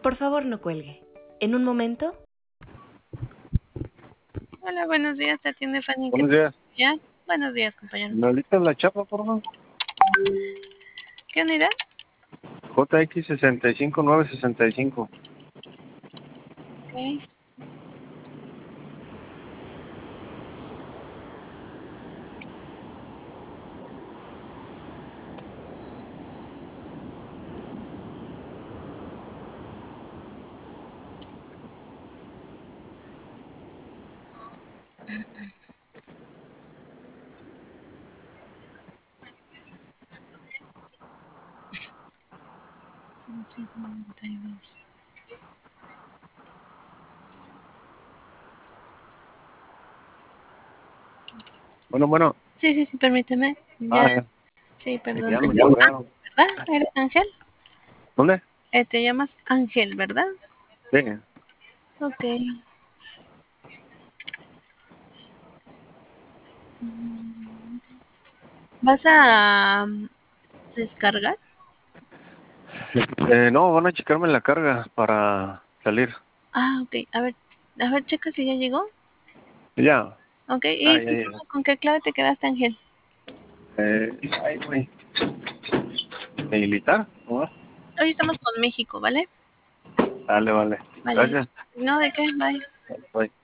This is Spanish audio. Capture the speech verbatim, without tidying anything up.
Por favor, no cuelgue. En un momento... Hola, buenos días, te atiende Fanny. Buenos días. ¿Ya? Buenos días, compañero. ¿Me ahorita la chapa, por favor? ¿Qué unidad? J X sesenta y cinco nueve sesenta y cinco. Ok. ciento noventa y dos. Bueno, bueno. Sí, sí, sí, permíteme. Ya, Ah, sí, perdón. ya me Ah, colgaron. ¿verdad? ¿Eres Ángel? ¿Dónde? Eh, te llamas Ángel, ¿verdad? Sí. Ok. Mm, ¿Vas a um, descargar? Eh, no, van a checarme la carga para salir. Ah, ok. A ver, a ver, checa si ya llegó. Ya. Ok. Ah, ¿Y ya, tú ya. con qué clave te quedaste, Ángel? Eh, ay, güey. ¿Militar? ¿No? Hoy estamos con México, ¿vale? Vale, vale. Vale. Gracias. No, ¿de qué? Bye. Bye.